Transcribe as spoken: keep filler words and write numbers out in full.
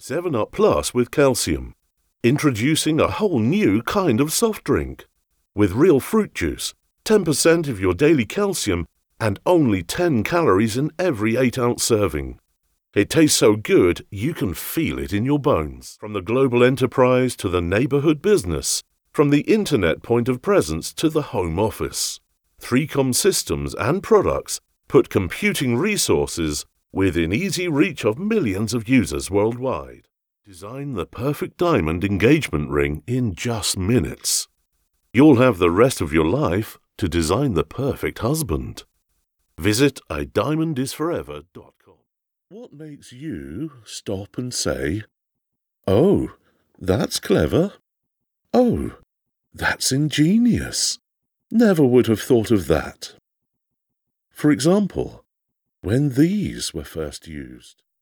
seven up Plus with calcium. Introducing a whole new kind of soft drink. With real fruit juice, ten percent of your daily calcium, and only ten calories in every eight ounce serving. It tastes so good you can feel it in your bones. From the global enterprise to the neighborhood business, from the internet point of presence to the home office, three com systems and products put computing resources within easy reach of millions of users worldwide. Design the perfect diamond engagement ring in just minutes. You'll have the rest of your life to design the perfect husband. Visit a diamond is forever dot com. What makes you stop and say, "Oh, that's clever. Oh, that's ingenious. Never would have thought of that." For example, when these were first used.